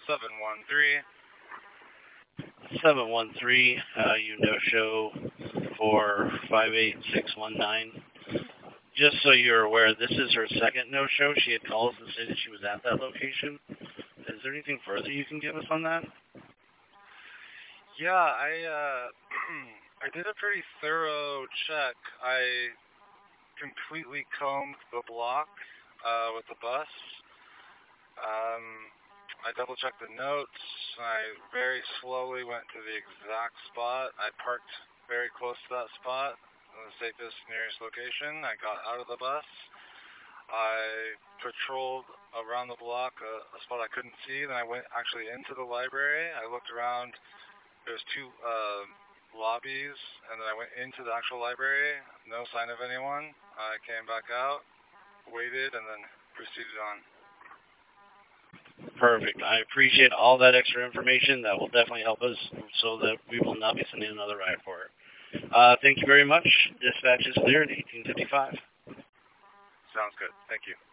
713. 713, you no-show for 58619. Just so you're aware, this is her second no-show. She had called us and said that she was at that location. Is there anything further you can give us on that? Yeah, I did a pretty thorough check. I completely combed the block with the bus. I double-checked the notes. I very slowly went to the exact spot. I parked very close to that spot, the safest, nearest location. I got out of the bus. I patrolled around the block, a spot I couldn't see. Then I went actually into the library. I looked around. There's two lobbies, and then I went into the actual library. No sign of anyone. I came back out, waited, and then proceeded on. Perfect. I appreciate all that extra information. That will definitely help us so that we will not be sending another riot for her. Thank you very much. Dispatch is cleared, 1855. Sounds good. Thank you.